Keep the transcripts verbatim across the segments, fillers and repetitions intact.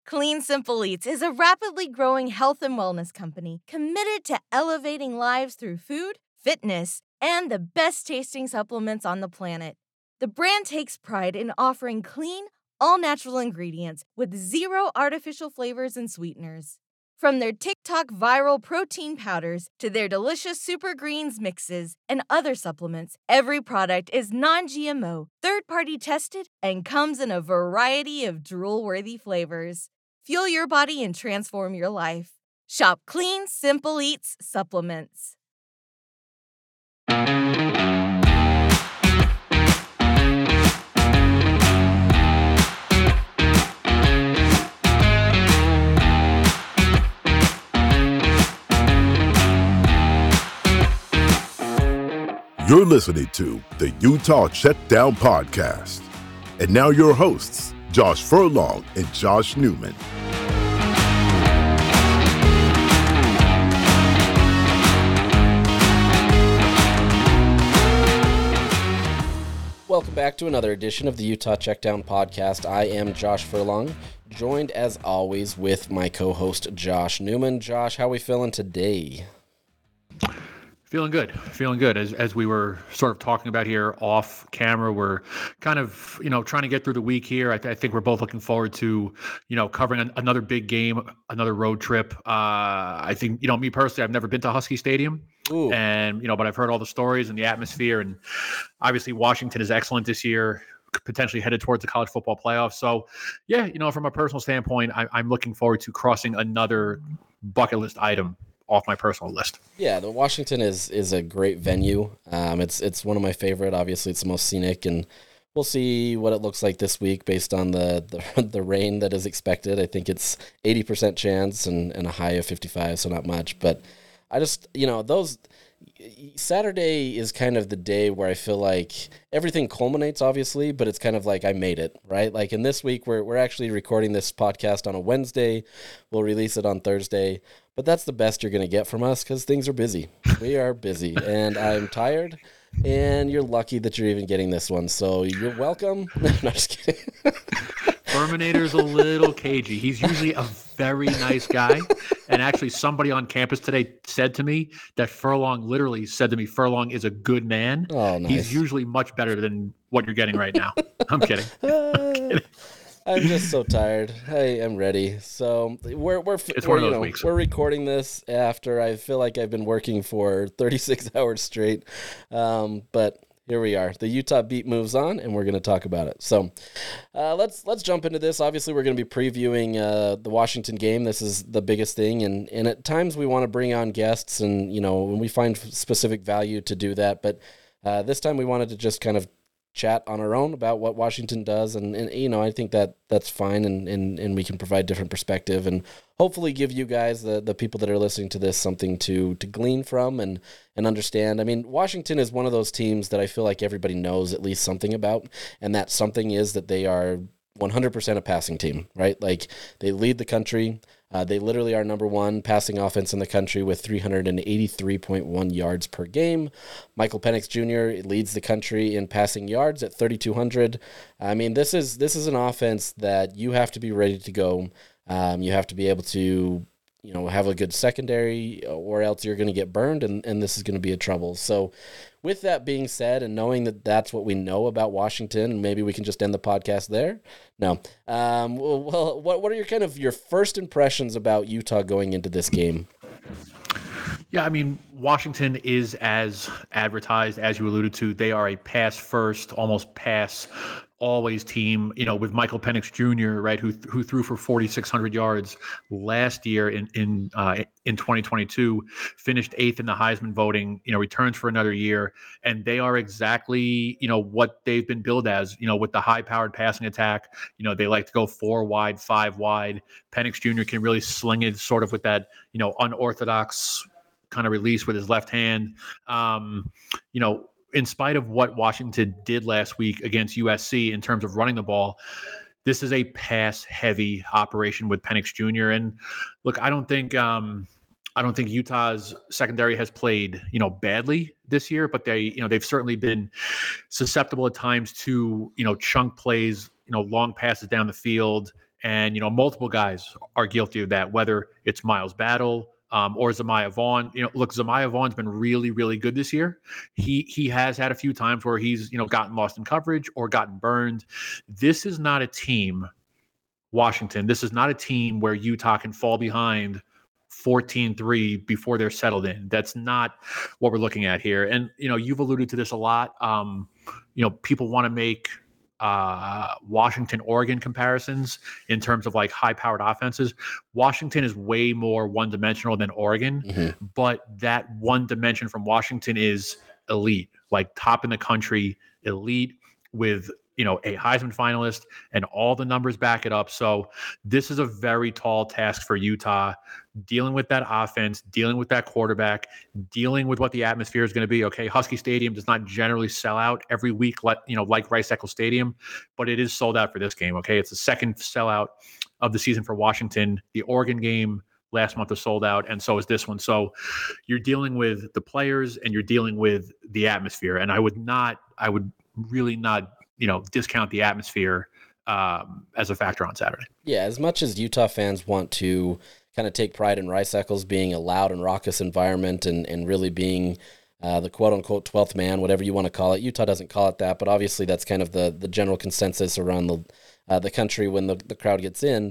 Clean Simple Eats is a rapidly growing health and wellness company committed to elevating lives through food, fitness, and the best tasting supplements on the planet. The brand takes pride in offering clean, all-natural ingredients with zero artificial flavors and sweeteners. From their TikTok viral protein powders to their delicious Super Greens mixes and other supplements, every product is non-G M O, third-party tested, and comes in a variety of drool-worthy flavors. Fuel your body and transform your life. Shop Clean Simple Eats supplements. You're listening to the Utah Checkdown Podcast. And now your hosts, Josh Furlong and Josh Newman. Welcome back to another edition of the Utah Checkdown Podcast. I am Josh Furlong, joined as always with my co-host Josh Newman. Josh, how are we feeling today? Feeling good, feeling good. As as we were sort of talking about here off camera, we're kind of, you know, trying to get through the week here. I, th- I think we're both looking forward to, you know, covering an, another big game, another road trip. Uh, I think, you know, me personally, I've never been to Husky Stadium. Ooh. And, you know, but I've heard all the stories and the atmosphere. And obviously Washington is excellent this year, potentially headed towards the college football playoffs. So, yeah, you know, from a personal standpoint, I, I'm looking forward to crossing another bucket list item off my personal list. Yeah, the Washington is is a great venue. Um, it's it's one of my favorite. Obviously, it's the most scenic, and we'll see what it looks like this week based on the the, the rain that is expected. I think it's eighty percent chance and, and a high of fifty-five, so not much. But I just, you know, those Saturday is kind of the day where I feel like everything culminates, obviously, but it's kind of like I made it, right? Like in this week, we're we're actually recording this podcast on a Wednesday. We'll release it on Thursday. But that's the best you're going to get from us because things are busy. We are busy, and I'm tired, and you're lucky that you're even getting this one. So you're welcome. No, I'm just kidding. Terminator's a little cagey. He's usually a very nice guy. And actually, somebody on campus today said to me that Furlong literally said to me, Furlong is a good man. Oh, nice. He's usually much better than what you're getting right now. I'm kidding. I'm kidding. I'm just so tired. I am ready. So we're we're it's we're, one of those you know, weeks. We're recording this after I feel like I've been working for thirty-six hours straight. Um, but here we are. The Utah beat moves on, and we're going to talk about it. So uh, let's let's jump into this. Obviously, we're going to be previewing uh, the Washington game. This is the biggest thing, and and at times we want to bring on guests, and you know, when we find specific value to do that. But uh, this time we wanted to just kind of chat on our own about what Washington does, and, and you know, I think that that's fine, and, and, and we can provide different perspective and hopefully give you guys, the, the people that are listening to this, something to to glean from and, and understand. I mean, Washington is one of those teams that I feel like everybody knows at least something about, and that something is that they are one hundred percent a passing team, right? Like, they lead the country. Uh, they literally are number one passing offense in the country with three hundred eighty-three point one yards per game. Michael Penix Junior leads the country in passing yards at thirty-two hundred. I mean, this is this is an offense that you have to be ready to go. Um, you have to be able to, you know, have a good secondary, or else you're going to get burned, and, and this is going to be a trouble. So with that being said, and knowing that that's what we know about Washington, and maybe we can just end the podcast there. No. Um, well, what what are your kind of your first impressions about Utah going into this game? Yeah, I mean, Washington is as advertised, as you alluded to. They are a pass first, almost pass always team, you know, with Michael Penix Junior, right, who who threw for forty-six hundred yards last year in in uh, in twenty twenty-two, finished eighth in the Heisman voting, you know, returns for another year, and they are exactly, you know, what they've been billed as, you know, with the high-powered passing attack. You know, they like to go four wide, five wide. Penix Junior can really sling it sort of with that, you know, unorthodox kind of release with his left hand. Um, you know, in spite of what Washington did last week against U S C in terms of running the ball, this is a pass-heavy operation with Penix Junior And look, I don't think um, I don't think Utah's secondary has played, you know, badly this year, but they, you know, they've certainly been susceptible at times to, you know, chunk plays, you know, long passes down the field, And, you know, multiple guys are guilty of that, whether it's Miles Battle um, or Zamiah Vaughn. You know, look, Zamiah Vaughn's been really, really good this year. He he has had a few times where he's, you know, gotten lost in coverage or gotten burned. This is not a team, Washington. This is not a team where Utah can fall behind fourteen three before they're settled in. That's not what we're looking at here. And, you know, you've alluded to this a lot. Um, you know, people want to make uh, Washington, Oregon comparisons in terms of like high powered offenses. Washington is way more one dimensional than Oregon, mm-hmm. but that one dimension from Washington is elite, like top in the country, elite with, you know, a Heisman finalist, and all the numbers back it up. So this is a very tall task for Utah, dealing with that offense, dealing with that quarterback, dealing with what the atmosphere is going to be. Okay, Husky Stadium does not generally sell out every week, let, you know, like Rice-Eccles Stadium, but it is sold out for this game. Okay, it's the second sellout of the season for Washington. The Oregon game last month was sold out, and so is this one. So you're dealing with the players and you're dealing with the atmosphere. And I would not, I would really not, you know, discount the atmosphere um, as a factor on Saturday. Yeah, as much as Utah fans want to kind of take pride in Rice-Eccles being a loud and raucous environment and, and really being uh, the quote-unquote twelfth man, whatever you want to call it. Utah doesn't call it that, but obviously that's kind of the, the general consensus around the uh, the country when the, the crowd gets in.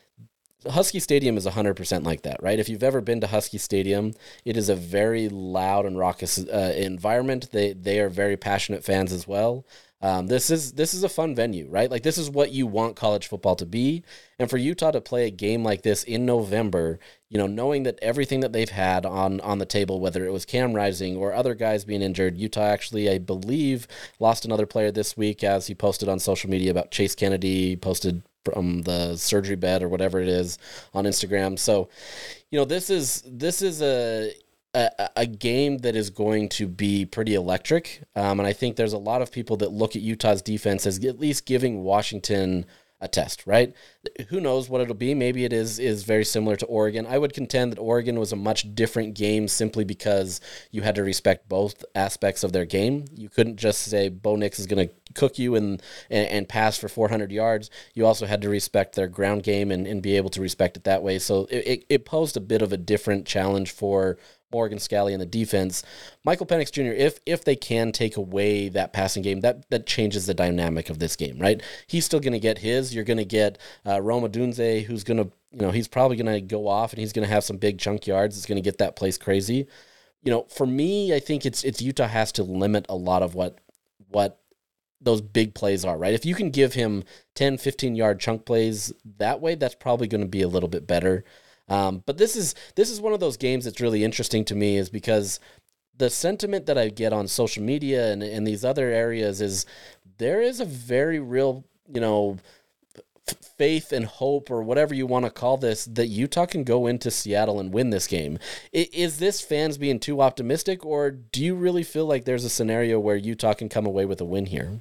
Husky Stadium is one hundred percent like that, right? If you've ever been to Husky Stadium, it is a very loud and raucous uh, environment. They they are very passionate fans as well. Um, this is this is a fun venue, right? Like, this is what you want college football to be. And for Utah to play a game like this in November, you know, knowing that everything that they've had on, on the table, whether it was Cam Rising or other guys being injured, Utah actually, I believe, lost another player this week, as he posted on social media about Chase Kennedy, posted from the surgery bed or whatever it is on Instagram. So, you know, this is this is a a, a game that is going to be pretty electric. Um, and I think there's a lot of people that look at Utah's defense as at least giving Washington a test, right? Who knows what it'll be? Maybe it is is very similar to Oregon. I would contend that Oregon was a much different game simply because you had to respect both aspects of their game. You couldn't just say Bo Nix is going to cook you and, and and pass for four hundred yards. You also had to respect their ground game and, and be able to respect it that way. So it, it posed a bit of a different challenge for Morgan Scalley and the defense. Michael Penix Junior, if if they can take away that passing game, that that changes the dynamic of this game, right? He's still going to get his. You're going to get uh, Rome Odunze, who's going to, you know, he's probably going to go off and he's going to have some big chunk yards. It's going to get that place crazy. You know, for me, I think it's it's Utah has to limit a lot of what what those big plays are, right? If you can give him ten, fifteen-yard chunk plays that way, that's probably going to be a little bit better. Um, but this is this is one of those games that's really interesting to me, is because the sentiment that I get on social media and in these other areas is there is a very real, you know, f- faith and hope, or whatever you want to call this, that Utah can go into Seattle and win this game. I, is this fans being too optimistic, or do you really feel like there's a scenario where Utah can come away with a win here?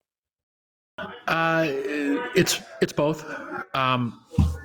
Uh, it's it's both. Um,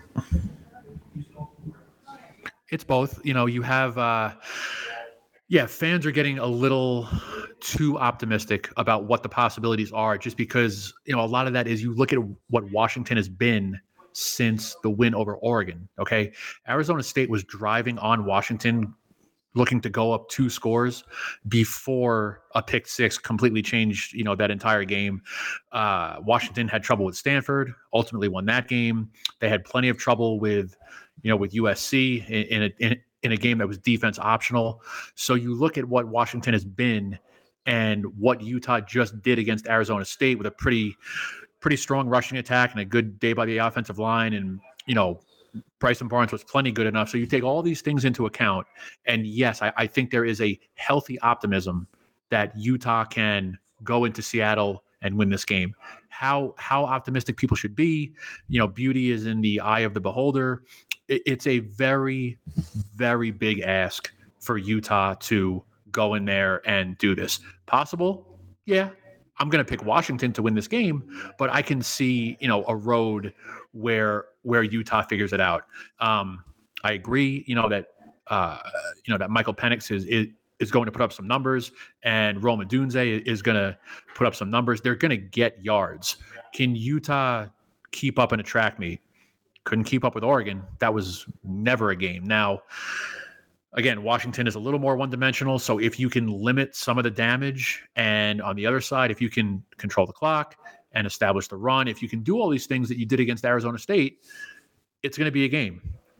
It's both. You know, you have, uh, yeah, fans are getting a little too optimistic about what the possibilities are, just because, you know, a lot of that is you look at what Washington has been since the win over Oregon. Okay. Arizona State was driving on Washington, looking to go up two scores before a pick six completely changed, you know, that entire game. Uh, Washington had trouble with Stanford, ultimately won that game. They had plenty of trouble with, you know, with U S C in, in, a, in, in a game that was defense optional. So you look at what Washington has been and what Utah just did against Arizona State with a pretty, pretty strong rushing attack and a good day by the offensive line. And, you know, Bryson Barnes was plenty good enough. So you take all these things into account. And yes, I, I think there is a healthy optimism that Utah can go into Seattle and win this game. How how optimistic people should be, you know, beauty is in the eye of the beholder. It, it's a very, very big ask for Utah to go in there and do this. Possible? Yeah. I'm going to pick Washington to win this game, but I can see, you know, a road where where Utah figures it out. Um, I agree, you know, that uh, you know that Michael Penix is, is is going to put up some numbers, and Rome Odunze is going to put up some numbers. They're going to get yards. Can Utah keep up in a track meet? couldn't keep up with Oregon. That was never a game. Now, again, Washington is a little more one-dimensional, so if you can limit some of the damage, and on the other side, if you can control the clock and establish the run, if you can do all these things that you did against Arizona State, it's going to be a game.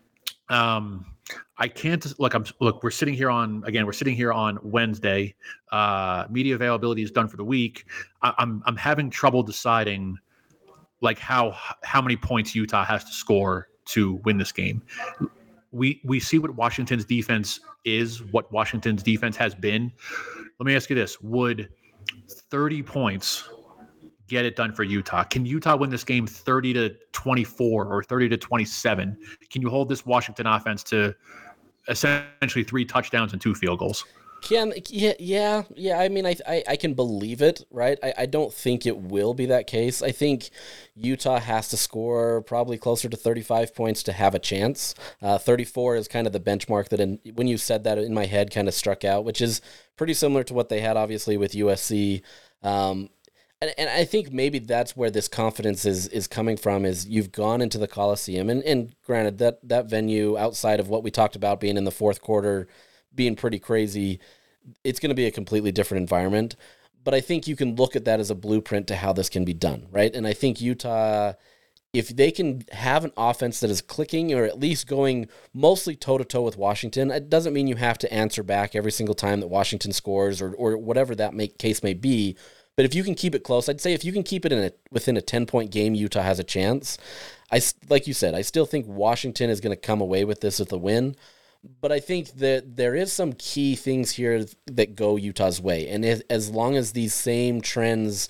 Um, I can't look. I'm look. We're sitting here on again. We're sitting here on Wednesday. Uh, media availability is done for the week. I, I'm I'm having trouble deciding like how how many points Utah has to score to win this game. We we see what Washington's defense is, what Washington's defense has been. Let me ask you this: would thirty points get it done for Utah? Can Utah win this game thirty to twenty-four or thirty to twenty-seven? Can you hold this Washington offense to essentially three touchdowns and two field goals? Can yeah yeah yeah. I mean, I I, I can believe it, right? I, I don't think it will be that case. I think Utah has to score probably closer to thirty-five points to have a chance. Uh, thirty-four is kind of the benchmark that, in, when you said that, in my head kind of struck out, which is pretty similar to what they had obviously with U S C. Um, and, and I think maybe that's where this confidence is is coming from. Is you've gone into the Coliseum, and and granted that that venue, outside of what we talked about being in the fourth quarter, being pretty crazy, it's going to be a completely different environment. But I think you can look at that as a blueprint to how this can be done, right? And I think Utah, if they can have an offense that is clicking, or at least going mostly toe-to-toe with Washington, it doesn't mean you have to answer back every single time that Washington scores, or or whatever that may, case may be. But if you can keep it close, I'd say if you can keep it in a, within a ten-point game, Utah has a chance. I, like you said, I still think Washington is going to come away with this with a win. But I think that there is some key things here that go Utah's way. And as, as long as these same trends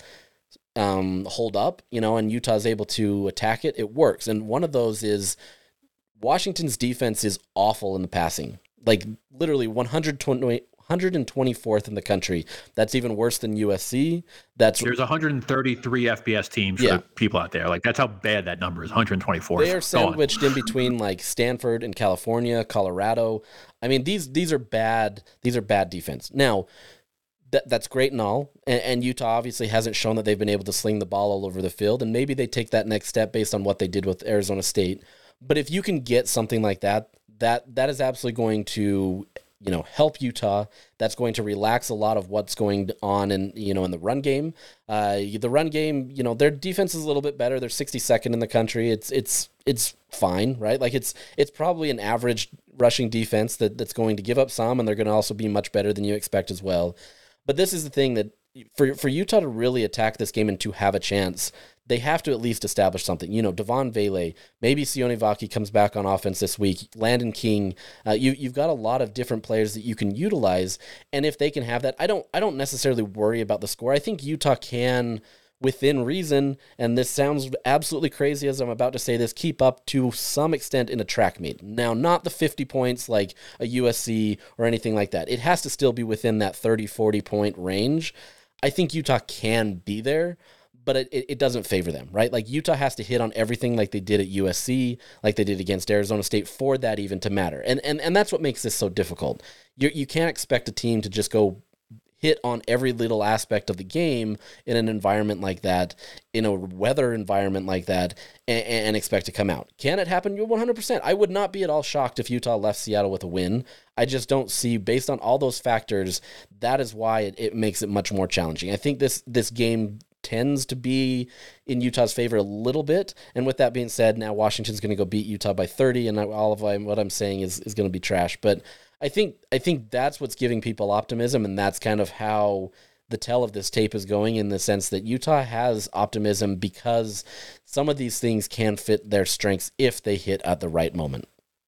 um, hold up, you know, and Utah's able to attack it, it works. And one of those is Washington's defense is awful in the passing. Like literally one hundred twenty, one hundred twenty-fourth in the country. That's even worse than U S C. That's There's one hundred thirty-three F B S teams for Yeah. the people out there. Like, that's how bad that number is, one hundred twenty-four. They are sandwiched in between like Stanford and California, Colorado. I mean, these these are bad. These are bad defense. Now, that that's great and all, and, and Utah obviously hasn't shown that they've been able to sling the ball all over the field, and maybe they take that next step based on what they did with Arizona State. But if you can get something like that, that that is absolutely going to, you know, help Utah. That's going to relax a lot of what's going on in, you know, in the run game. Uh, the run game, you know, their defense is a little bit better. They're sixty-second in the country. It's it's it's fine, right? Like it's it's probably an average rushing defense that, that's going to give up some, and they're going to also be much better than you expect as well. But this is the thing that for for Utah to really attack this game and to have a chance, they have to at least establish something. You know, Devon Vele, maybe Sione Vaki comes back on offense this week, Landon King. Uh, you, you've got a lot of different players that you can utilize, and if they can have that, I don't I don't necessarily worry about the score. I think Utah can, within reason, and this sounds absolutely crazy as I'm about to say this, keep up to some extent in a track meet. Now, not the fifty points like a U S C or anything like that. It has to still be within that thirty, forty point range. I think Utah can be there, but it, it doesn't favor them, right? Like Utah has to hit on everything like they did at U S C, like they did against Arizona State, for that even to matter. And and and that's what makes this so difficult. You you can't expect a team to just go hit on every little aspect of the game in an environment like that, in a weather environment like that, and, and expect to come out. Can it happen? You're one hundred percent. I would not be at all shocked if Utah left Seattle with a win. I just don't see, based on all those factors, that is why it, it makes it much more challenging. I think this this game tends to be in Utah's favor a little bit. And with that being said, now Washington's going to go beat Utah by thirty, and all of what I'm saying is, is going to be trash. But I think I think that's what's giving people optimism, and that's kind of how the tell of this tape is going, in the sense that Utah has optimism because some of these things can fit their strengths if they hit at the right moment.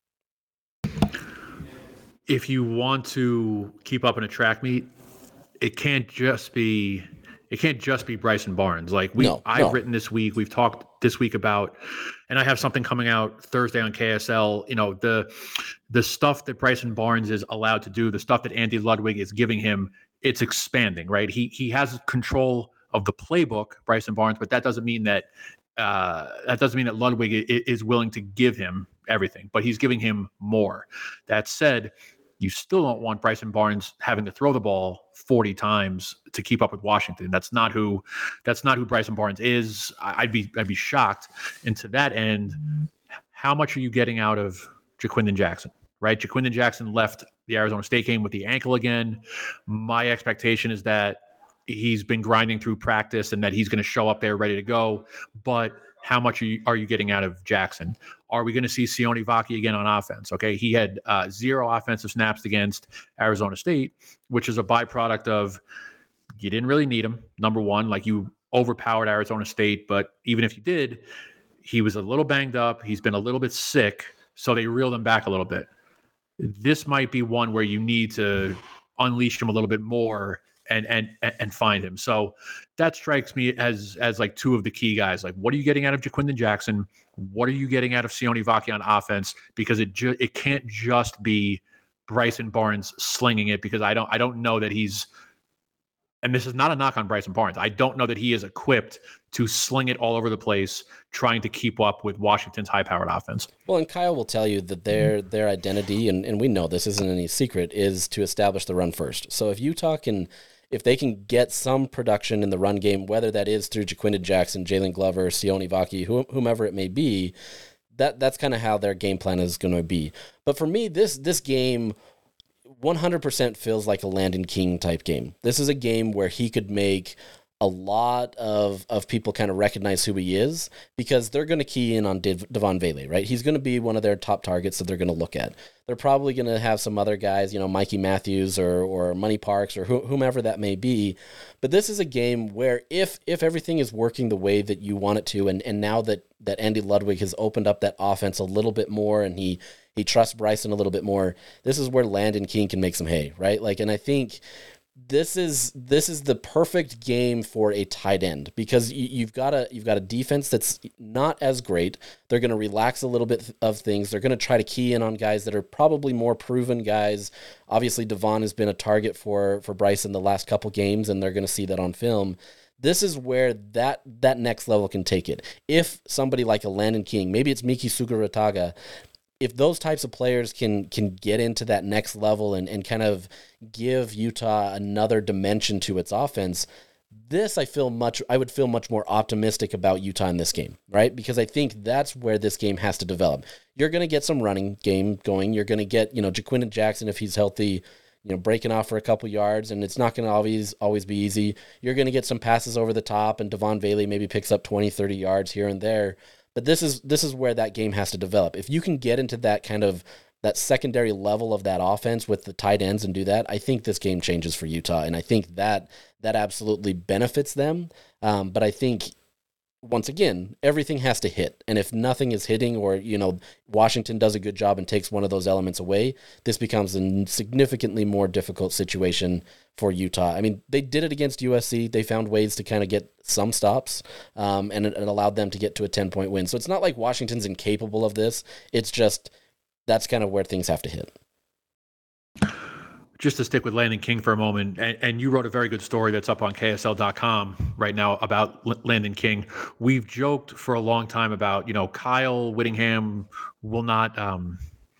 If you want to keep up in a track meet, it can't just be it can't just be Bryson Barnes. Like we, No, I've no. written this week, we've talked this week about, and I have something coming out Thursday on K S L. You know, the the stuff that Bryson Barnes is allowed to do, the stuff that Andy Ludwig is giving him, it's expanding, right? He he has control of the playbook, Bryson Barnes, but that doesn't mean that uh, that doesn't mean that Ludwig i- is willing to give him everything, but he's giving him more. That said, you still don't want Bryson Barnes having to throw the ball forty times to keep up with Washington. That's not who that's not who Bryson Barnes is. I- I'd be I'd be shocked. And to that end, how much are you getting out of Jaquindon Jackson, right? Jaquindon Jackson left the Arizona State game with the ankle again. My expectation is that he's been grinding through practice and that he's going to show up there ready to go. But how much are you, are you getting out of Jackson? Are we going to see Sione Vaki again on offense? Okay, he had uh, zero offensive snaps against Arizona State, which is a byproduct of you didn't really need him. Number one, like you overpowered Arizona State, but even if you did, he was a little banged up. He's been a little bit sick, so they reeled him back a little bit. This might be one where you need to unleash him a little bit more and and and find him. So that strikes me as as like two of the key guys. Like, what are you getting out of Jaquindon Jackson? What are you getting out of Sione Vaki on offense? Because it ju- it can't just be Bryson Barnes slinging it, because I don't I don't know that he's, and this is not a knock on Bryson Barnes, I don't know that he is equipped to sling it all over the place, trying to keep up with Washington's high-powered offense. Well, and Kyle will tell you that their their identity, and, and we know this isn't any secret, is to establish the run first. So if Utah can, if they can get some production in the run game, whether that is through Jaquindon Jackson, Jalen Glover, Sione Vaki, whomever it may be, that that's kind of how their game plan is going to be. But for me, this this game one hundred percent feels like a Landon King type game. This is a game where he could make a lot of, of people kind of recognize who he is, because they're going to key in on Dev- Devon Vele, right? He's going to be one of their top targets that they're going to look at. They're probably going to have some other guys, you know, Mikey Matthews or or Money Parks or wh- whomever that may be. But this is a game where if if everything is working the way that you want it to, and, and now that, that Andy Ludwig has opened up that offense a little bit more and he he trusts Bryson a little bit more, this is where Landon King can make some hay, right? Like, and I think This is this is the perfect game for a tight end, because you, you've got a you've got a defense that's not as great. They're going to relax a little bit of things. They're going to try to key in on guys that are probably more proven guys. Obviously, Devon has been a target for for Bryson the last couple games, and they're going to see that on film. This is where that that next level can take it. If somebody like a Landon King, maybe it's Miki Sugarataga, if those types of players can can get into that next level and, and kind of give Utah another dimension to its offense, this I feel much I would feel much more optimistic about Utah in this game, right? Because I think that's where this game has to develop. You're going to get some running game going. You're going to get, you know, Jaquindon Jackson, if he's healthy, you know, breaking off for a couple yards, and it's not going to always always be easy. You're going to get some passes over the top, and Devon Vele maybe picks up twenty, thirty yards here and there. But this is this is where that game has to develop. If you can get into that kind of that secondary level of that offense with the tight ends and do that, I think this game changes for Utah, and I think that that absolutely benefits them. Um, but I think, once again, everything has to hit, and if nothing is hitting, or you know Washington does a good job and takes one of those elements away, this becomes a significantly more difficult situation for Utah. I mean, they did it against U S C. They found ways to kind of get some stops, um, and it, it allowed them to get to a ten-point win. So it's not like Washington's incapable of this. It's just that's kind of where things have to hit. Just to stick with Landon King for a moment, and, and you wrote a very good story that's up on K S L dot com right now about L- Landon King. We've joked for a long time about, you know, Kyle Whittingham will not, um,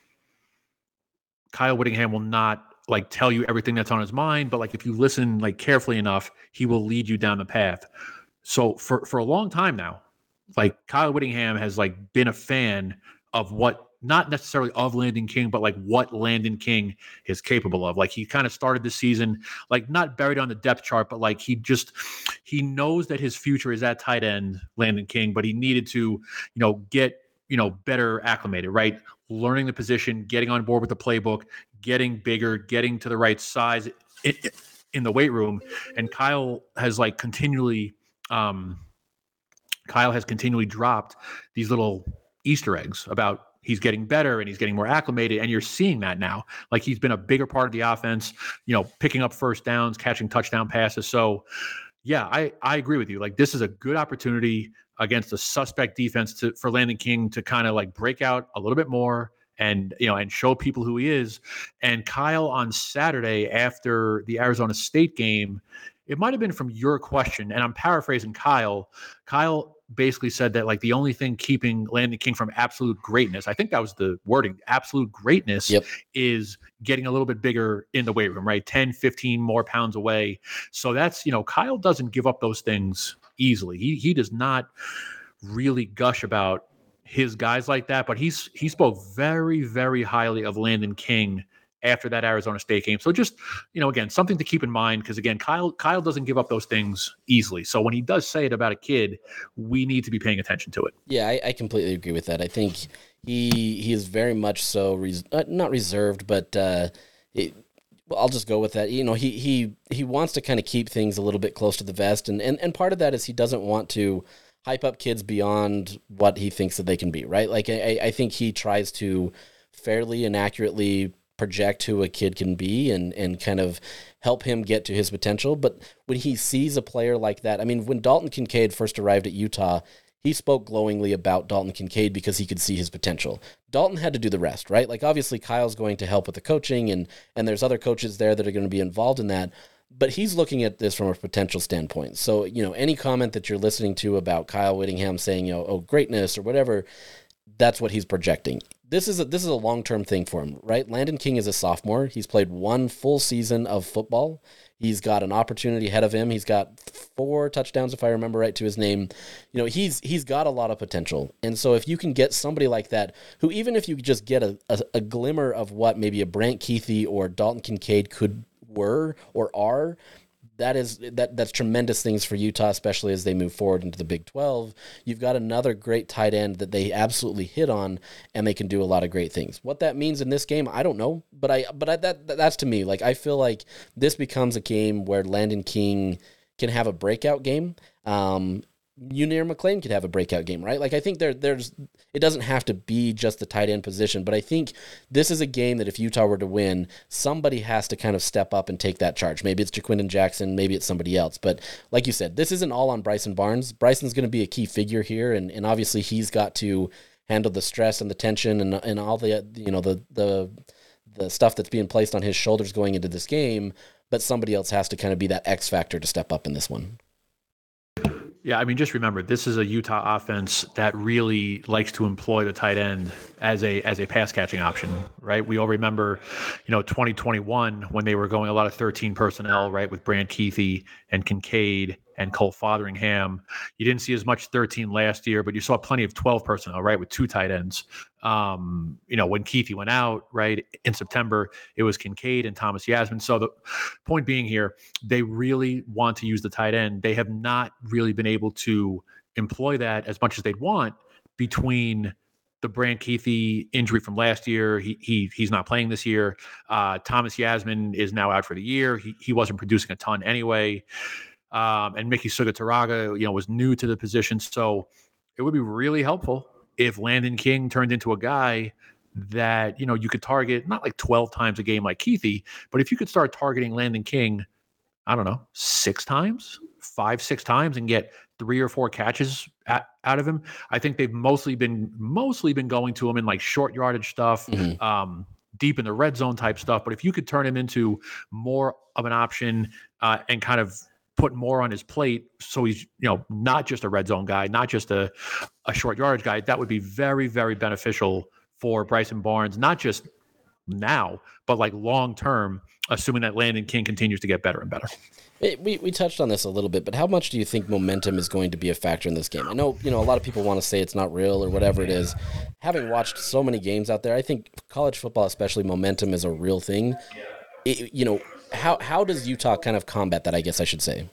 Kyle Whittingham will not like tell you everything that's on his mind, but like if you listen like carefully enough, he will lead you down the path. So for for a long time now, like Kyle Whittingham has like been a fan of what, not necessarily of Landon King, but like what Landon King is capable of. Like he kind of started the season like not buried on the depth chart, but like he just he knows that his future is at tight end, Landon King, but he needed to, you know, get, you know, better acclimated, right? Learning the position, getting on board with the playbook, getting bigger, getting to the right size in, in the weight room. And Kyle has like continually, um, Kyle has continually dropped these little Easter eggs about he's getting better and he's getting more acclimated. And you're seeing that now. Like he's been a bigger part of the offense, you know, picking up first downs, catching touchdown passes. So yeah, I, I agree with you. Like this is a good opportunity against a suspect defense to, for Landon King to kind of like break out a little bit more and, you know, and show people who he is. And Kyle on Saturday after the Arizona State game, it might've been from your question, and I'm paraphrasing Kyle. Kyle basically said that like the only thing keeping Landon King from absolute greatness, I think that was the wording, absolute greatness, Yep. is getting a little bit bigger in the weight room, right? ten, fifteen more pounds away. So that's, you know, Kyle doesn't give up those things easily. He he does not really gush about, his guys like that, but he's he spoke very, very highly of Landon King after that Arizona State game. So just, you know, again, something to keep in mind, because again, Kyle Kyle doesn't give up those things easily. So when he does say it about a kid, we need to be paying attention to it. Yeah, I, I completely agree with that. I think he he is very much so res- uh, not reserved, but uh, it, well, I'll just go with that. You know, he he he wants to kind of keep things a little bit close to the vest, and and and part of that is he doesn't want to hype up kids beyond what he thinks that they can be, right? Like, I, I think he tries to fairly and accurately project who a kid can be and, and kind of help him get to his potential. But when he sees a player like that, I mean, when Dalton Kincaid first arrived at Utah, he spoke glowingly about Dalton Kincaid because he could see his potential. Dalton had to do the rest, right? Like, obviously Kyle's going to help with the coaching, and, and there's other coaches there that are going to be involved in that. But he's looking at this from a potential standpoint. So, you know, any comment that you're listening to about Kyle Whittingham saying, you know, oh, greatness or whatever, that's what he's projecting. This is a, this is a long-term thing for him, right? Landon King is a sophomore. He's played one full season of football. He's got an opportunity ahead of him. He's got four touchdowns, if I remember right, to his name. You know, he's he's got a lot of potential. And so if you can get somebody like that, who even if you just get a, a, a glimmer of what maybe a Brant Kuithe or Dalton Kincaid could were or are, that is that that's tremendous things for Utah, especially as they move forward into the Big twelve. You've got another great tight end that they absolutely hit on, and they can do a lot of great things. What that means in this game, I don't know, but I but I, that that's to me, like, I feel like this becomes a game where Landon King can have a breakout game. Um, Munir McClain could have a breakout game, right? Like, I think there, there's, it doesn't have to be just the tight end position, but I think this is a game that if Utah were to win, somebody has to kind of step up and take that charge. Maybe it's Jaquindon Jackson, maybe it's somebody else. But like you said, this isn't all on Bryson Barnes. Bryson's going to be a key figure here, and, and obviously he's got to handle the stress and the tension and and all the, you know, the the the stuff that's being placed on his shoulders going into this game. But somebody else has to kind of be that X factor to step up in this one. Yeah, I mean, just remember, this is a Utah offense that really likes to employ the tight end as a as a pass catching option, right? We all remember, you know, twenty twenty-one when they were going a lot of thirteen personnel, right, with Brant Kuithe and Kincaid and Cole Fotheringham. You didn't see as much thirteen last year, but you saw plenty of twelve personnel, right, with two tight ends. Um, you know, when Kuithe went out, right, in September, it was Kincaid and Thomas Yasmin. So the point being here, they really want to use the tight end. They have not really been able to employ that as much as they'd want between the Brant Kuithe injury from last year. He he he's not playing this year. Uh, Thomas Yasmin is now out for the year. He he wasn't producing a ton anyway. Um, and Mickey Sugataraga, you know, was new to the position. So it would be really helpful if Landon King turned into a guy that, you know, you could target not like twelve times a game like Kuithe, but if you could start targeting Landon King, I don't know, six times, five, six times and get three or four catches at, out of him. I think they've mostly been, mostly been going to him in like short yardage stuff, mm-hmm. um, deep in the red zone type stuff. But if you could turn him into more of an option uh, and kind of put more on his plate, so he's, you know, not just a red zone guy, not just a, a short yardage guy, that would be very, very beneficial for Bryson Barnes, not just now, but like long term, assuming that Landon King continues to get better and better. We we touched on this a little bit, but how much do you think momentum is going to be a factor in this game? I know, you know, a lot of people want to say it's not real or whatever it is. Having watched so many games out there, I think college football, especially, momentum is a real thing. It, you know, how how does Utah kind of combat that, I guess I should say?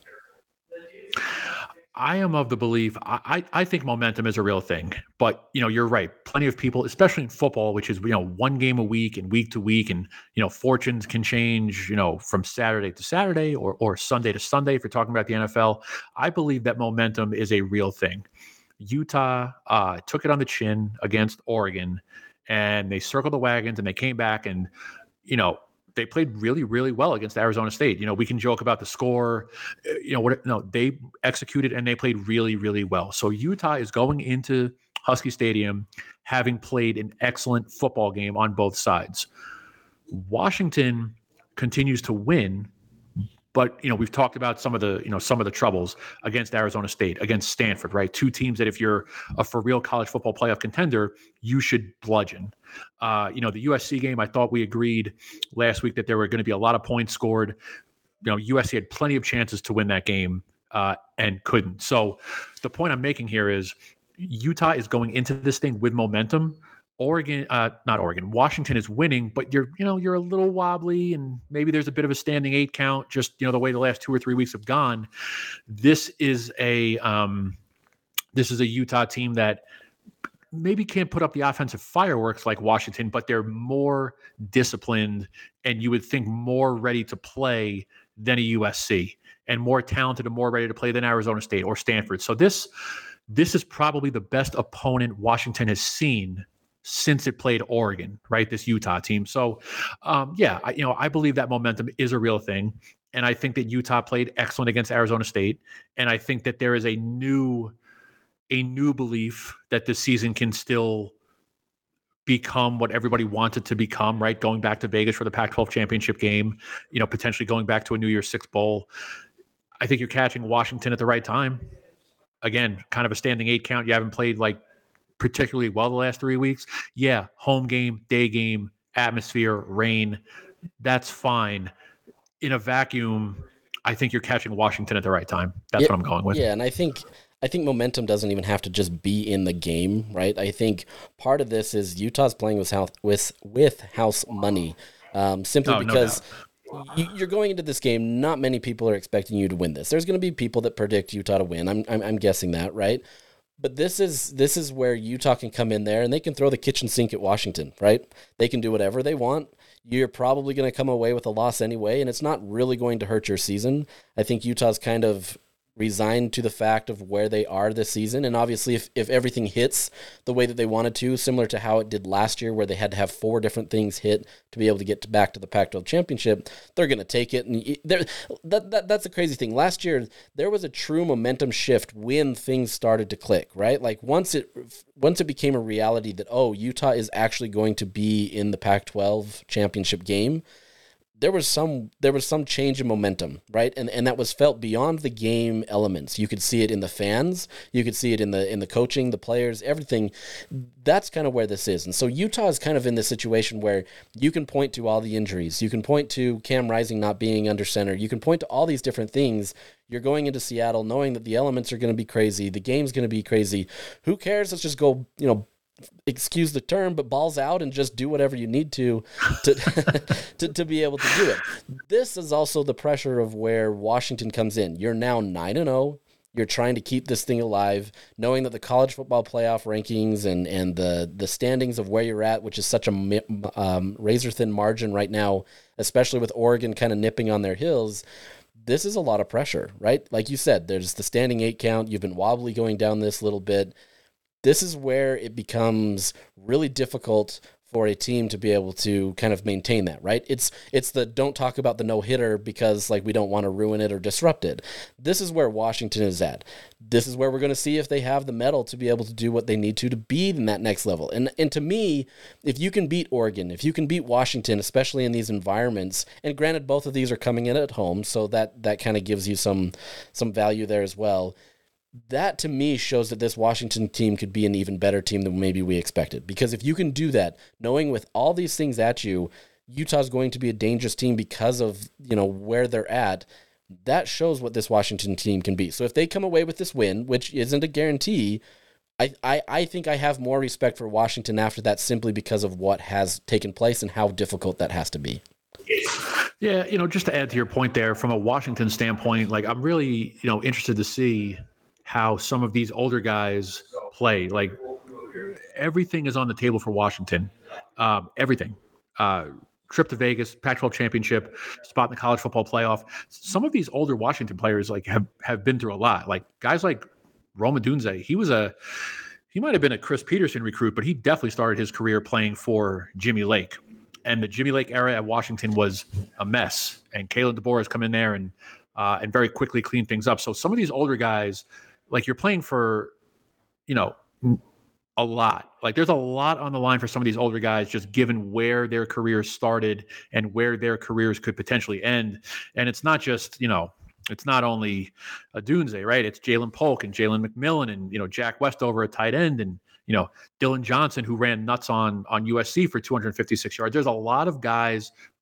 I am of the belief, I, I think momentum is a real thing, but, you know, you're right. Plenty of people, especially in football, which is, you know, one game a week and week to week, and, you know, fortunes can change, you know, from Saturday to Saturday or, or Sunday to Sunday, if you're talking about the N F L. I believe that momentum is a real thing. Utah uh, took it on the chin against Oregon, and they circled the wagons, and they came back and, you know, they played really, really well against Arizona State. You know, we can joke about the score, you know, what, no, they executed and they played really, really well. So Utah is going into Husky Stadium having played an excellent football game on both sides. Washington continues to win, but, you know, we've talked about some of the, you know, some of the troubles against Arizona State, against Stanford, right? Two teams that if you're a for real college football playoff contender, you should bludgeon. Uh, you know, the U S C game, I thought we agreed last week that there were going to be a lot of points scored. You know, U S C had plenty of chances to win that game uh, and couldn't. So the point I'm making here is Utah is going into this thing with momentum. Oregon, uh, not Oregon, Washington is winning, but you're, you know, you're a little wobbly, and maybe there's a bit of a standing eight count. Just, you know, the way the last two or three weeks have gone. This is a, um, this is a Utah team that maybe can't put up the offensive fireworks like Washington, but they're more disciplined, and you would think more ready to play than a U S C, and more talented and more ready to play than Arizona State or Stanford. So this, this is probably the best opponent Washington has seen since it played Oregon, right? This Utah team. So, um, yeah, I, you know, I believe that momentum is a real thing. And I think that Utah played excellent against Arizona State. And I think that there is a new, a new belief that this season can still become what everybody wanted to become, right? Going back to Vegas for the Pac twelve championship game, you know, potentially going back to a New Year's Six bowl. I think you're catching Washington at the right time. Again, kind of a standing eight count. You haven't played like particularly well the last three weeks. Yeah, home game, day game, atmosphere, rain, that's fine. In a vacuum, I think you're catching Washington at the right time. That's yeah, what I'm going with. Yeah, and I think I think momentum doesn't even have to just be in the game, right? I think part of this is Utah's playing with house with with house money, um, simply Oh, no because. doubt. You- You're going into this game. Not many people are expecting you to win this. There's going to be people that predict Utah to win. I'm, I'm, I'm guessing that, right? But this is this is where Utah can come in there and they can throw the kitchen sink at Washington, right? They can do whatever they want. You're probably going to come away with a loss anyway, and it's not really going to hurt your season. I think Utah's kind of resigned to the fact of where they are this season. And obviously, if, if everything hits the way that they wanted to, similar to how it did last year, where they had to have four different things hit to be able to get to back to the Pac twelve championship, they're going to take it. And there, that, that that's a crazy thing. Last year, there was a true momentum shift when things started to click, right? Like once it once it became a reality that, oh, Utah is actually going to be in the Pac twelve championship game, there was some there was some change in momentum, right? And and that was felt beyond the game elements. You could see it in the fans, you could see it in the in the coaching, the players, everything. That's kind of where this is. And so Utah is kind of in this situation where you can point to all the injuries. You can point to Cam Rising not being under center. You can point to all these different things. You're going into Seattle knowing that the elements are going to be crazy. The game's going to be crazy. Who cares? Let's just go, you know, excuse the term, but balls out and just do whatever you need to to, to to be able to do it. This is also the pressure of where Washington comes in. You're now nine and oh. You're trying to keep this thing alive, knowing that the college football playoff rankings and, and the, the standings of where you're at, which is such a um, razor-thin margin right now, especially with Oregon kind of nipping on their heels, this is a lot of pressure, right? Like you said, there's the standing eight count. You've been wobbly going down this little bit. This is where it becomes really difficult for a team to be able to kind of maintain that, right? It's it's the don't talk about the no-hitter because like we don't want to ruin it or disrupt it. This is where Washington is at. This is where we're going to see if they have the mettle to be able to do what they need to to be in that next level. And and to me, if you can beat Oregon, if you can beat Washington, especially in these environments, and granted both of these are coming in at home, so that that kind of gives you some some value there as well. That, to me, shows that this Washington team could be an even better team than maybe we expected. Because if you can do that, knowing with all these things at you, Utah's going to be a dangerous team because of, you know, where they're at, that shows what this Washington team can be. So if they come away with this win, which isn't a guarantee, I, I, I think I have more respect for Washington after that simply because of what has taken place and how difficult that has to be. Yeah, you know, just to add to your point there, from a Washington standpoint, like I'm really, you know, interested to see how some of these older guys play. Like everything is on the table for Washington. Um, everything. Uh, trip to Vegas, Pac twelve championship, spot in the college football playoff. Some of these older Washington players like have, have been through a lot. Like guys like Rome Odunze, he was a he might have been a Chris Peterson recruit, but he definitely started his career playing for Jimmy Lake. And the Jimmy Lake era at Washington was a mess. And Kalen DeBoer has come in there and uh, and very quickly cleaned things up. So some of these older guys, like you're playing for, you know, a lot. Like there's a lot on the line for some of these older guys, just given where their careers started and where their careers could potentially end. And it's not just, you know, it's not only a Dunze, right? It's Jalen Polk and Jalen McMillan and, you know, Jack Westover at tight end and, you know, Dylan Johnson, who ran nuts on, on U S C for two hundred fifty-six yards. There's a lot of guys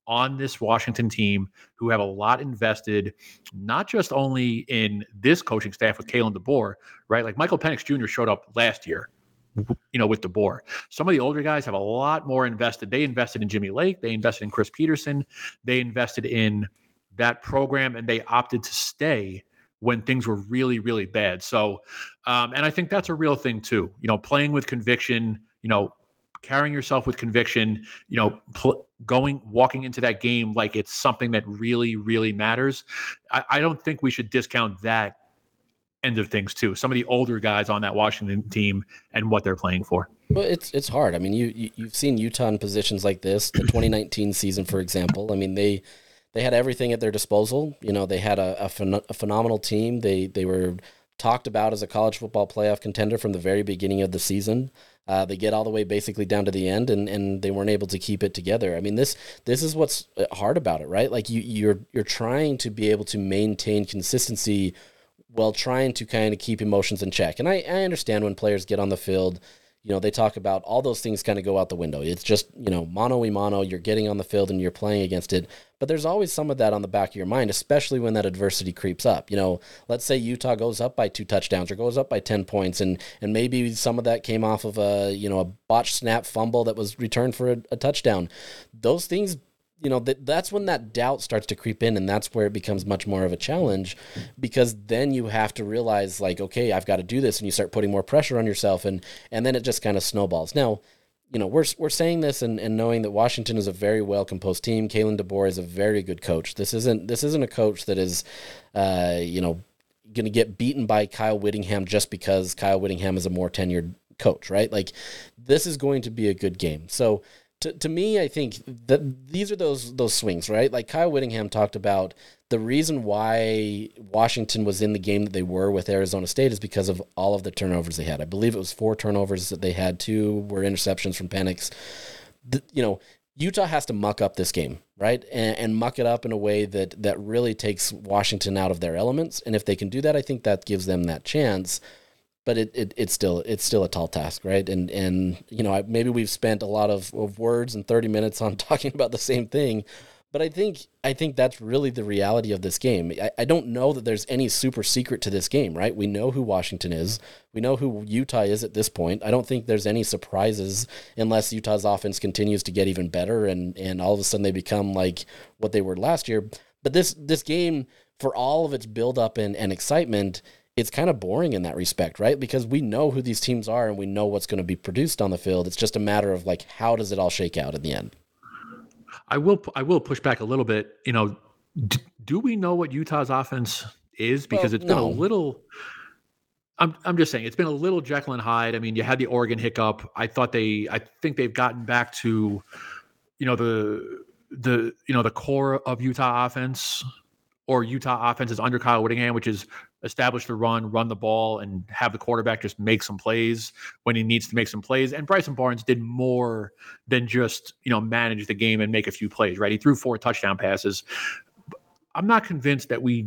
on this Washington team who have a lot invested, not just only in this coaching staff with Kalen DeBoer, right? Like Michael Penix Junior showed up last year, you know, with DeBoer. Some of the older guys have a lot more invested. They invested in Jimmy Lake. They invested in Chris Peterson. They invested in that program, and they opted to stay when things were really, really bad. So, um, and I think that's a real thing too. You know, playing with conviction, you know, carrying yourself with conviction, you know, pl- going, walking into that game like it's something that really, really matters. I, I don't think we should discount that end of things too. Some of the older guys on that Washington team and what they're playing for. Well, it's it's hard. I mean, you, you you've seen Utah in positions like this. The twenty nineteen season, for example. I mean, they they had everything at their disposal. You know, they had a, a, phen- a phenomenal team. They they were talked about as a college football playoff contender from the very beginning of the season. Uh, they get all the way basically down to the end, and, and they weren't able to keep it together. I mean, this this is what's hard about it, right? Like you you're you're trying to be able to maintain consistency while trying to kind of keep emotions in check. And I, I understand when players get on the field, you know, they talk about all those things kind of go out the window. It's just, you know, mano y mano, you're getting on the field and you're playing against it. But there's always some of that on the back of your mind, especially when that adversity creeps up. You know, let's say Utah goes up by two touchdowns or goes up by ten points, and and maybe some of that came off of a, you know, a botched snap fumble that was returned for a, a touchdown. Those things, you know, that that's when that doubt starts to creep in, and that's where it becomes much more of a challenge, because then you have to realize, like, okay, I've got to do this, and you start putting more pressure on yourself, and and then it just kind of snowballs. Now, you know, we're we're saying this and, and knowing that Washington is a very well composed team. Kalen DeBoer is a very good coach. This isn't this isn't a coach that is, uh, you know, going to get beaten by Kyle Whittingham just because Kyle Whittingham is a more tenured coach, right? Like, this is going to be a good game. So. To to me, I think that these are those those swings, right? Like Kyle Whittingham talked about, the reason why Washington was in the game that they were with Arizona State is because of all of the turnovers they had. I believe it was four turnovers that they had. Two were interceptions from Penix. The, you know, Utah has to muck up this game, right? And, and muck it up in a way that that really takes Washington out of their elements. And if they can do that, I think that gives them that chance. But it, it it's still it's still a tall task, right? And and you know, maybe we've spent a lot of, of words and thirty minutes on talking about the same thing, but I think I think that's really the reality of this game. I, I don't know that there's any super secret to this game, right? We know who Washington is. We know who Utah is at this point. I don't think there's any surprises unless Utah's offense continues to get even better and and all of a sudden they become like what they were last year. But this this game, for all of its buildup and, and excitement, it's kind of boring in that respect, right? Because we know who these teams are and we know what's going to be produced on the field. It's just a matter of like, how does it all shake out in the end? I will, I will push back a little bit. You know, d- do we know what Utah's offense is? Because well, it's been no. a little, I'm, I'm just saying it's been a little Jekyll and Hyde. I mean, you had the Oregon hiccup. I thought they, I think they've gotten back to, you know, the, the, you know, the core of Utah offense, or Utah offense is under Kyle Whittingham, which is establish the run, run the ball, and have the quarterback just make some plays when he needs to make some plays. And Bryson Barnes did more than just, you know, manage the game and make a few plays, right? He threw four touchdown passes. I'm not convinced that we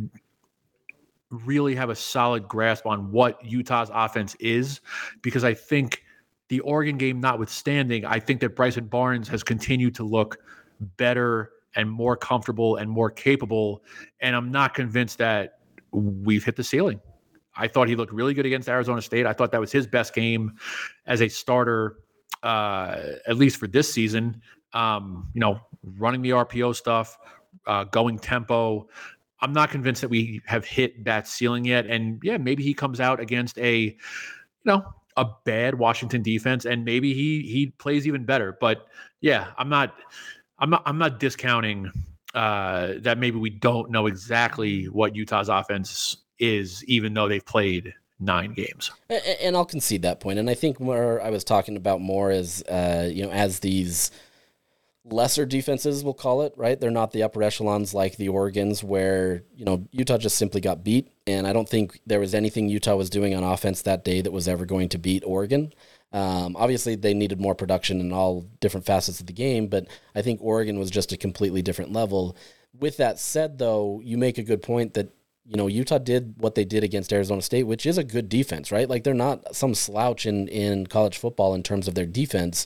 really have a solid grasp on what Utah's offense is, because I think the Oregon game notwithstanding, I think that Bryson Barnes has continued to look better and more comfortable and more capable. And I'm not convinced that we've hit the ceiling. I thought he looked really good against Arizona State. I thought that was his best game as a starter, uh, at least for this season. Um, you know, running the R P O stuff, uh, going tempo. I'm not convinced that we have hit that ceiling yet. And yeah, maybe he comes out against a, you know, a bad Washington defense, and maybe he he plays even better. But yeah, I'm not. I'm not I'm not discounting uh, that maybe we don't know exactly what Utah's offense is, even though they've played nine games. And I'll concede that point. And I think where I was talking about more is, uh, you know, as these lesser defenses, we'll call it, right? They're not the upper echelons like the Oregons, where, you know, Utah just simply got beat. And I don't think there was anything Utah was doing on offense that day that was ever going to beat Oregon. Um, obviously, they needed more production in all different facets of the game, but I think Oregon was just a completely different level. With that said, though, you make a good point that, you know, Utah did what they did against Arizona State, which is a good defense, right? Like, they're not some slouch in, in college football in terms of their defense.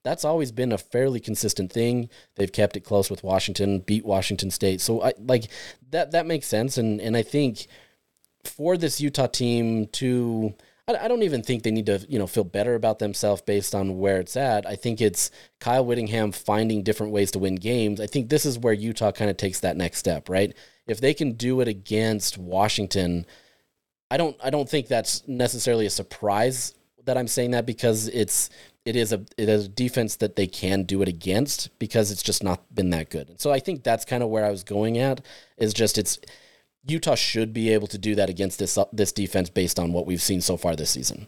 that's always been a fairly consistent thing. They've kept it close with Washington, beat Washington State. So I like that, that makes sense. And, and I think for this Utah team to, I, I don't even think they need to, you know, feel better about themselves based on where it's at. I think it's Kyle Whittingham finding different ways to win games. I think this is where Utah kind of takes that next step, right? If they can do it against Washington, I don't I don't think that's necessarily a surprise that I'm saying that, because it's it is a it is a defense that they can do it against, because it's just not been that good. And so I think that's kind of where I was going at, is just it's Utah should be able to do that against this this defense based on what we've seen so far this season.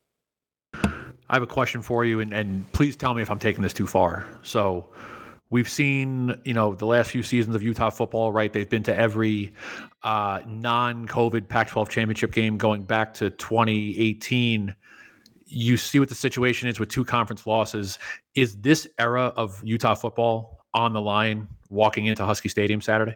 I have a question for you, and, and please tell me if I'm taking this too far. So we've seen, you know, the last few seasons of Utah football, right? They've been to every uh, non-COVID Pac twelve championship game going back to twenty eighteen. You see what the situation is with two conference losses. Is this era of Utah football on the line walking into Husky Stadium Saturday?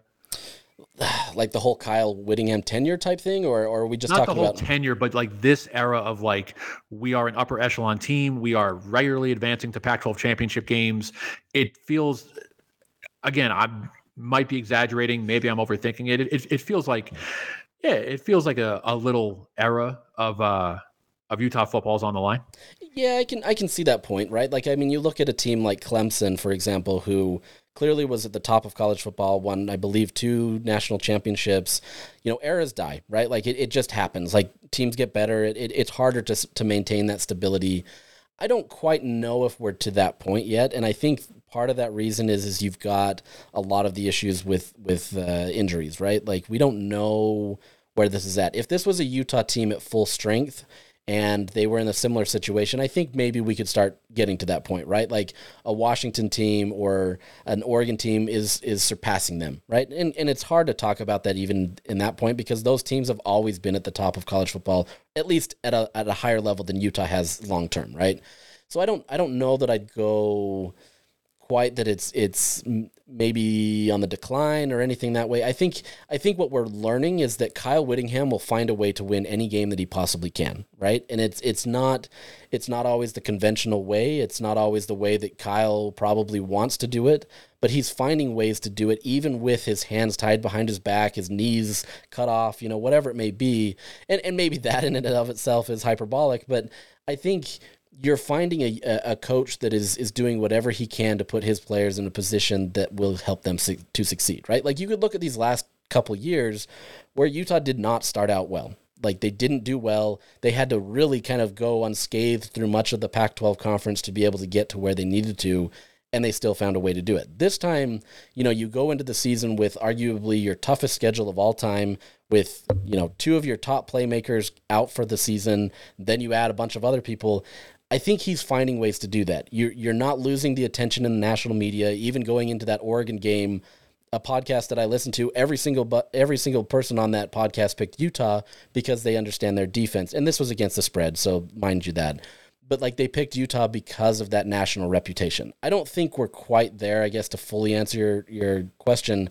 Like the whole Kyle Whittingham tenure type thing, or, or are we just not talking the whole about tenure, but like this era of like, we are an upper echelon team. We are regularly advancing to Pac twelve championship games. It feels, again, I might be exaggerating. Maybe I'm overthinking it. It, it, it feels like, yeah, it feels like a, a little era of, uh, of Utah football's on the line. Yeah, I can I can see that point, right? Like, I mean, you look at a team like Clemson, for example, who clearly was at the top of college football, won, I believe, two national championships. You know, eras die, right? Like, it, it just happens. Like, teams get better. It, it It's harder to to maintain that stability. I don't quite know if we're to that point yet, and I think part of that reason is is you've got a lot of the issues with, with uh, injuries, right? Like, we don't know where this is at. If this was a Utah team at full strength and they were in a similar situation, I think maybe we could start getting to that point, right? Like a Washington team or an Oregon team is is surpassing them, right? And and it's hard to talk about that even in that point, because those teams have always been at the top of college football, at least at a at a higher level than Utah has long term, right? So I don't I don't know that I'd go quite that it's it's maybe on the decline or anything that way. I think I think what we're learning is that Kyle Whittingham will find a way to win any game that he possibly can, right? And it's it's not it's not always the conventional way. It's not always the way that Kyle probably wants to do it, but he's finding ways to do it, even with his hands tied behind his back, his knees cut off, you know, whatever it may be. And and maybe that in and of itself is hyperbolic, but I think you're finding a, a coach that is is doing whatever he can to put his players in a position that will help them su- to succeed, right? Like, you could look at these last couple years where Utah did not start out well. Like, they didn't do well. They had to really kind of go unscathed through much of the Pac twelve conference to be able to get to where they needed to, and they still found a way to do it. This time, you know, you go into the season with arguably your toughest schedule of all time, with, you know, two of your top playmakers out for the season, then you add a bunch of other people. I think he's finding ways to do that. You're, you're not losing the attention in the national media, even going into that Oregon game, a podcast that I listen to, every single bu- every single person on that podcast picked Utah because they understand their defense. And this was against the spread, so mind you that. But, like, they picked Utah because of that national reputation. I don't think we're quite there, I guess, to fully answer your, your question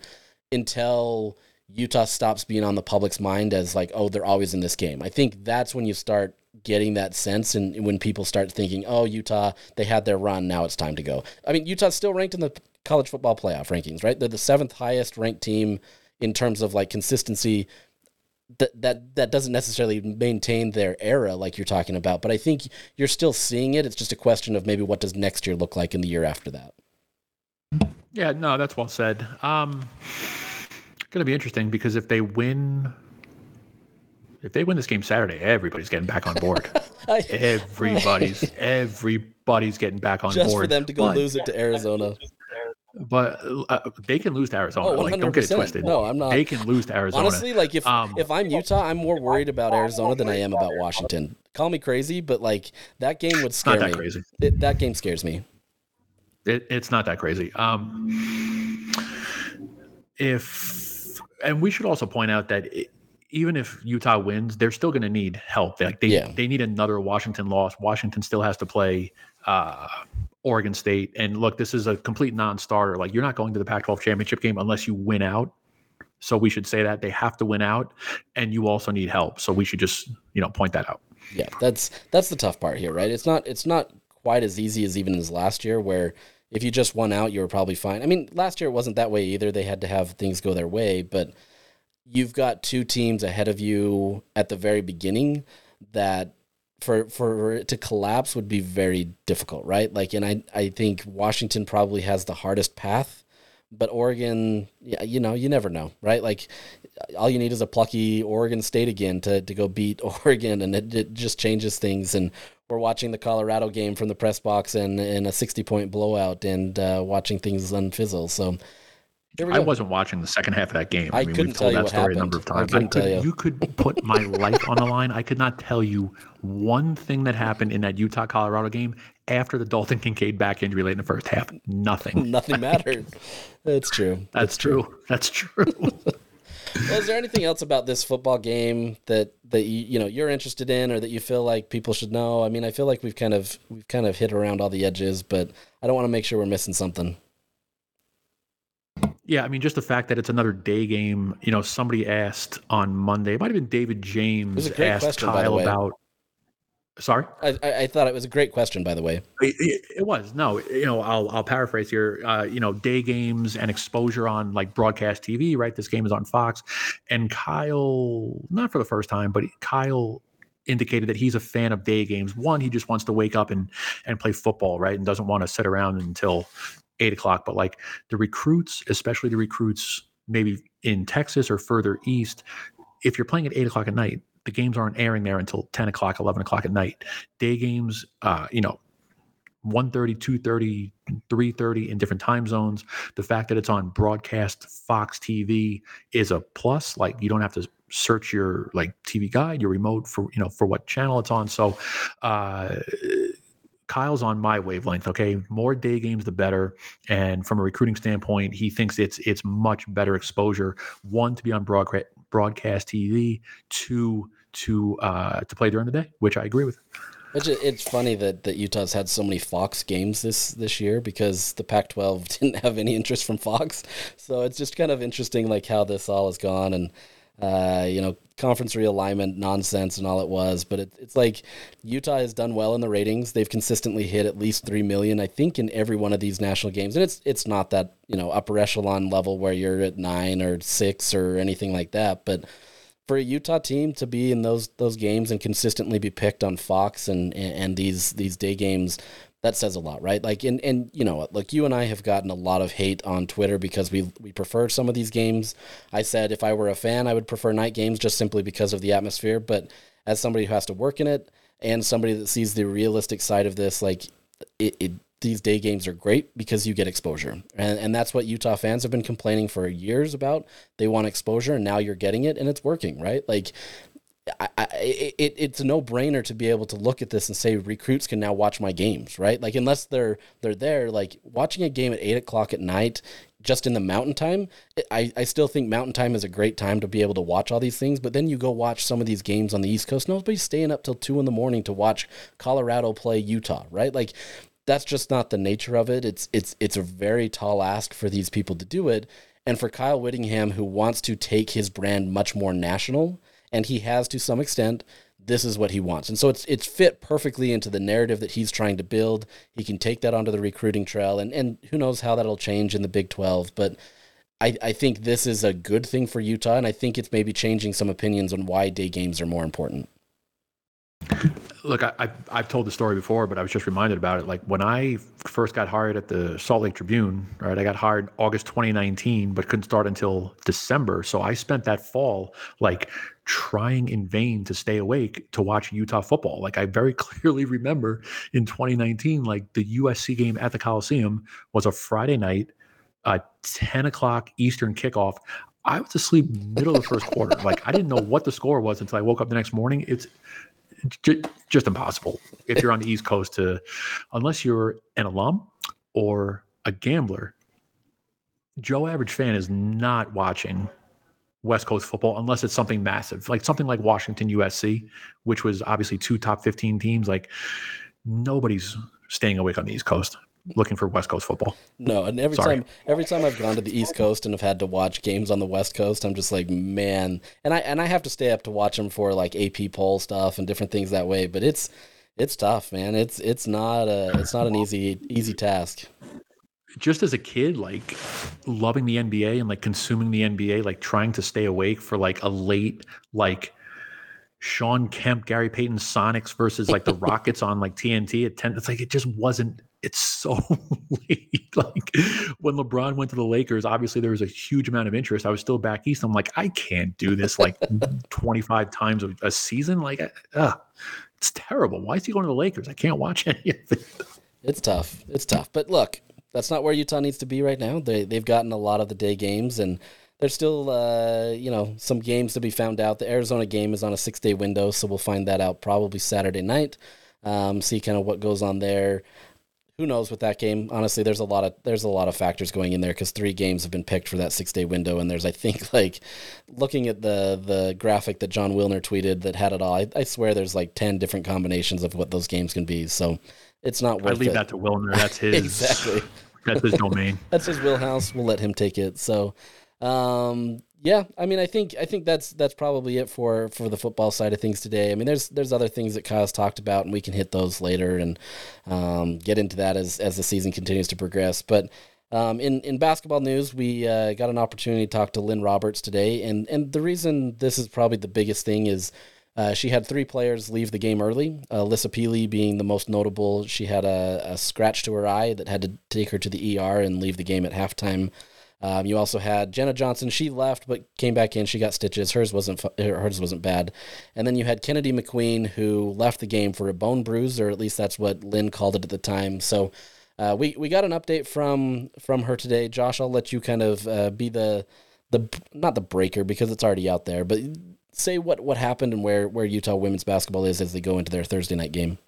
until Utah stops being on the public's mind as, like, oh, they're always in this game. I think that's when you start getting that sense, and when people start thinking, oh, Utah, they had their run, now it's time to go. I mean, Utah's still ranked in the college football playoff rankings, right? They're the seventh highest ranked team in terms of, like, consistency. That that that doesn't necessarily maintain their era like you're talking about, but I think you're still seeing it. It's just a question of maybe what does next year look like in the year after that. Yeah, no, that's well said. Um, going to be interesting, because if they win, if they win this game Saturday, everybody's getting back on board. everybody's everybody's getting back on just board. For them to go but, lose it to Arizona. But uh, they can lose to Arizona. Oh, like, don't get it twisted. No, I'm not. They can lose to Arizona. Honestly, like, if um, if I'm Utah, I'm more worried about Arizona than I am about Washington. Call me crazy, but, like, that game would scare not that me. Crazy. It, that game scares me. It, it's not that crazy. Um, if and we should also point out that it, even if Utah wins, they're still going to need help. Like they yeah. they need another Washington loss. Washington still has to play uh, Oregon State. And look, this is a complete non-starter. Like, you're not going to the Pac twelve championship game unless you win out. So we should say that they have to win out, and you also need help. So we should just, you know, point that out. Yeah, that's that's the tough part here, right? It's not it's not quite as easy as even as last year, where if you just won out, you were probably fine. I mean, last year it wasn't that way either. They had to have things go their way, but you've got two teams ahead of you at the very beginning that for for it to collapse would be very difficult, right? Like, and I, I think Washington probably has the hardest path, but Oregon, yeah, you know, you never know, right? Like, all you need is a plucky Oregon State again to, to go beat Oregon, and it, it just changes things. And we're watching the Colorado game from the press box and, and a sixty-point blowout and uh, watching things unfizzle. So I wasn't watching the second half of that game. I, I mean, couldn't we've told tell you that what story happened. a number of times. I I couldn't could, tell you. you could put my life on the line. I could not tell you one thing that happened in that Utah-Colorado game after the Dalton Kincaid back injury late in the first half. Nothing. Nothing mattered. That's true. That's, That's true. true. That's true. Well, is there anything else about this football game that, that you, you know, you're interested in, or that you feel like people should know? I mean, I feel like we've kind of we've kind of hit around all the edges, but I don't want to make sure we're missing something. Yeah, I mean, just the fact that it's another day game. You know, somebody asked on Monday, it might have been David James, asked question, Kyle about. Sorry, I, I thought it was a great question, by the way. It, it was no, you know, I'll I'll paraphrase here. Uh, you know, day games and exposure on like broadcast T V, right? This game is on Fox, and Kyle, not for the first time, but Kyle indicated that he's a fan of day games. One, he just wants to wake up and and play football, right, and doesn't want to sit around until eight o'clock. But like the recruits, especially the recruits maybe in Texas or further east, if you're playing at eight o'clock at night, the games aren't airing there until ten o'clock, eleven o'clock at night. Day games, uh, you know, one thirty, two thirty, three thirty in different time zones. The fact that it's on broadcast Fox T V is a plus. Like, you don't have to search your like T V guide, your remote for, you know, for what channel it's on. So, uh, Kyle's on my wavelength. Okay, more day games the better. And from a recruiting standpoint, he thinks it's it's much better exposure. One, to be on broadcast broadcast T V. Two, to uh, to play during the day, which I agree with. It's, it's funny that, that Utah's had so many Fox games this, this year, because the Pac twelve didn't have any interest from Fox. So it's just kind of interesting, like, how this all has gone, and uh, you know, conference realignment nonsense and all it was. But it, it's like Utah has done well in the ratings. They've consistently hit at least three million, I think, in every one of these national games. And it's it's not that, you know, upper echelon level where you're at nine or six or anything like that. But for a Utah team to be in those those games and consistently be picked on Fox and and, and these these day games, that says a lot, right? Like, and, and you know, like, you and I have gotten a lot of hate on Twitter because we we prefer some of these games. I said if I were a fan, I would prefer night games just simply because of the atmosphere. But as somebody who has to work in it and somebody that sees the realistic side of this, like, it, it these day games are great because you get exposure. And and that's what Utah fans have been complaining for years about. They want exposure, and now you're getting it, and it's working, right? Like, I, I, it, it's a no-brainer to be able to look at this and say recruits can now watch my games, right? Like, unless they're they're there, like, watching a game at eight o'clock at night just in the mountain time, I, I still think mountain time is a great time to be able to watch all these things. But then you go watch some of these games on the East Coast, nobody's staying up till two in the morning to watch Colorado play Utah, right? Like, that's just not the nature of it. It's it's it's a very tall ask for these people to do it. And for Kyle Whittingham, who wants to take his brand much more national, and he has to some extent, this is what he wants. And so it's it's fit perfectly into the narrative that he's trying to build. He can take that onto the recruiting trail, and, and who knows how that'll change in the Big twelve. But I, I think this is a good thing for Utah, and I think it's maybe changing some opinions on why day games are more important. Look, I, I, I've told the story before, but I was just reminded about it. Like, when I first got hired at the Salt Lake Tribune, right, I got hired August twenty nineteen, but couldn't start until December. So I spent that fall, like, trying in vain to stay awake to watch Utah football. Like, I very clearly remember in twenty nineteen, like, the U S C game at the Coliseum was a Friday night, uh, ten o'clock Eastern kickoff. I was asleep middle of the first quarter. Like, I didn't know what the score was until I woke up the next morning. It's just impossible if you're on the East Coast to, unless you're an alum or a gambler. Joe Average fan is not watching West Coast football unless it's something massive, like something like Washington U S C, which was obviously two top fifteen teams. Like, nobody's staying awake on the East Coast looking for West Coast football. No, and every Sorry. time every time I've gone to the East Coast and have had to watch games on the West Coast, I'm just like, man. And I and I have to stay up to watch them for like A P poll stuff and different things that way. But it's It's tough, man. It's it's not a it's not an easy easy task. Just as a kid, like loving the N B A and like consuming the N B A, like trying to stay awake for like a late like Sean Kemp, Gary Payton Sonics versus like the Rockets on like T N T at ten. It's like it just wasn't. It's so late. Like when LeBron went to the Lakers, obviously there was a huge amount of interest. I was still back east. I'm like, I can't do this like twenty-five times a, a season. Like, uh, it's terrible. Why is he going to the Lakers? I can't watch any of it. It's tough. It's tough. But look, that's not where Utah needs to be right now. They they've gotten a lot of the day games, and there's still uh, you know some games to be found out. The Arizona game is on a six day window, so we'll find that out probably Saturday night. Um, see kind of what goes on there. Who knows with that game? Honestly, there's a lot of there's a lot of factors going in there because three games have been picked for that six day window, and there's I think like looking at the the graphic that John Wilner tweeted that had it all. I, I swear there's like ten different combinations of what those games can be. So it's not worth it. I leave it. that to Wilner. That's his exactly. That's his domain. That's his wheelhouse. We'll let him take it. So, um, yeah, I mean, I think I think that's that's probably it for, for the football side of things today. I mean, there's there's other things that Kyle's talked about, and we can hit those later and um, get into that as as the season continues to progress. But um, in in basketball news, we uh, got an opportunity to talk to Lynn Roberts today, and and the reason this is probably the biggest thing is. Uh, she had three players leave the game early, uh, Alyssa Peely being the most notable. She had a, a scratch to her eye that had to take her to the E R and leave the game at halftime. Um, you also had Jenna Johnson. She left but came back in. She got stitches. Hers wasn't hers wasn't bad. And then you had Kennedy McQueen, who left the game for a bone bruise, or at least that's what Lynn called it at the time. So uh, we we got an update from from her today. Josh, I'll let you kind of uh, be the the not the breaker because it's already out there, but say what, what happened and where, where Utah women's basketball is as they go into their Thursday night game.